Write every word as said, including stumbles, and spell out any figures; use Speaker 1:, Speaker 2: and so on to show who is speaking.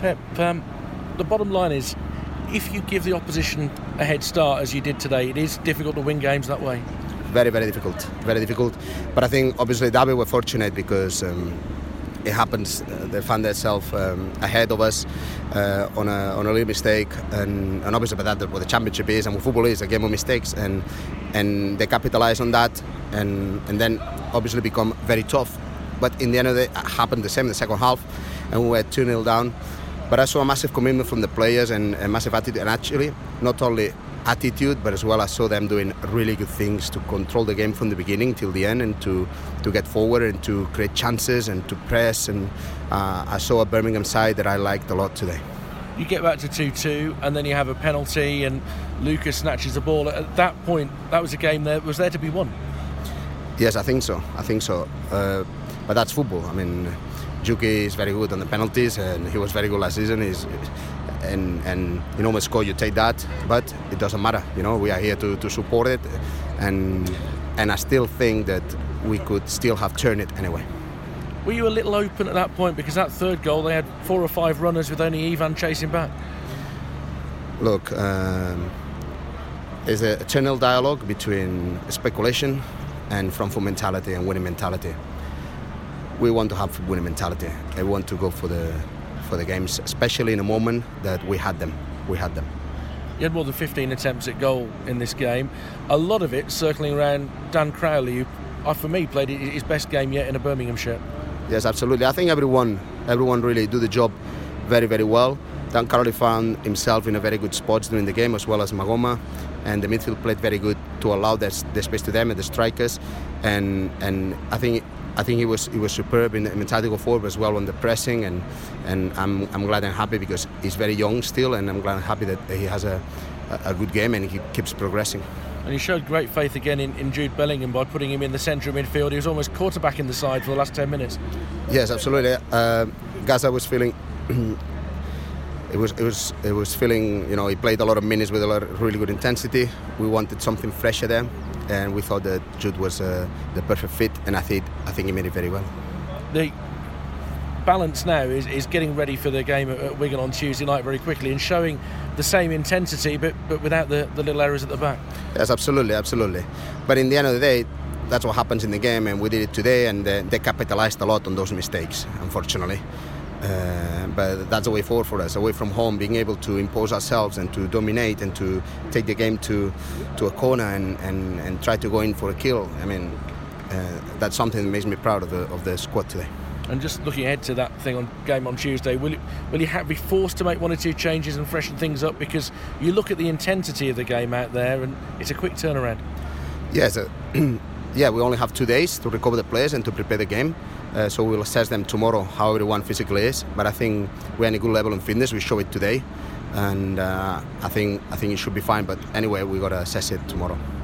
Speaker 1: Pep, um, the bottom line is, if you give the opposition a head start as you did today, it is difficult to win games that way.
Speaker 2: Very, very difficult, very difficult. But I think obviously Derby were fortunate because um, it happens. Uh, they found themselves um, ahead of us uh, on a on a little mistake, and, and obviously, but that's what the championship is, and what football is, a game of mistakes, and and they capitalised on that, and and then obviously become very tough. But in the end of the day, it happened the same in the second half, and we were two nil down. But I saw a massive commitment from the players and a massive attitude, and actually not only attitude, but as well I saw them doing really good things to control the game from the beginning till the end, and to, to get forward and to create chances and to press. And uh, I saw a Birmingham side that I liked a lot today.
Speaker 1: You get back to two two, and then you have a penalty, and Lucas snatches the ball. At that point, that was a game that was there to be won.
Speaker 2: Yes, I think so. I think so. Uh, but that's football. I mean, Juki is very good on the penalties, and he was very good last season. He's, and and in normal score you take that, but it doesn't matter. You know, we are here to, to support it, and and I still think that we could still have turned it anyway.
Speaker 1: Were you a little open at that point, because that third goal they had four or five runners with only Ivan chasing back?
Speaker 2: Look, um, there's a channel dialogue between speculation and front foot mentality and winning mentality. We want to have winning mentality. We want to go for the for the games, especially in a moment that we had them. We had them.
Speaker 1: You had more than fifteen attempts at goal in this game. A lot of it circling around Dan Crowley, who, uh, for me, played his best game yet in a Birmingham shirt.
Speaker 2: Yes, absolutely. I think everyone, everyone really do the job very, very well. Dan Crowley found himself in a very good spot during the game, as well as Magoma, and the midfield played very good to allow the, the space to them and the strikers. And and I think. I think he was he was superb in, in tactical forward as well on the pressing, and and I'm I'm glad and happy because he's very young still, and I'm glad and happy that he has a a good game and he keeps progressing.
Speaker 1: And he showed great faith again in, in Jude Bellingham by putting him in the centre of midfield. He was almost quarterback in the side for the last ten minutes.
Speaker 2: Yes, absolutely. Uh, Gaza was feeling. It was, it was, it was feeling. You know, he played a lot of minutes with a lot of really good intensity. We wanted something fresher there, and we thought that Jude was uh, the perfect fit, and I think, I think he made it very well.
Speaker 1: The balance now is, is getting ready for the game at, at Wigan on Tuesday night very quickly, and showing the same intensity, but but without the, the little errors at the back.
Speaker 2: Yes, absolutely, absolutely. But in the end of the day, that's what happens in the game, and we did it today, and uh, they capitalised a lot on those mistakes, unfortunately. Uh, but that's a way forward for us, away from home, being able to impose ourselves and to dominate and to take the game to to a corner and, and, and try to go in for a kill. I mean, uh, that's something that makes me proud of the of the squad today.
Speaker 1: And just looking ahead to that thing on game on Tuesday, will you, will you have, be forced to make one or two changes and freshen things up, because you look at the intensity of the game out there and it's a quick turnaround?
Speaker 2: Yes, uh, yeah, we only have two days to recover the players and to prepare the game. Uh, so we'll assess them tomorrow, how everyone physically is. But I think we're in a good level of fitness. We show it today, and uh, I think I think it should be fine. But anyway, we got to assess it tomorrow.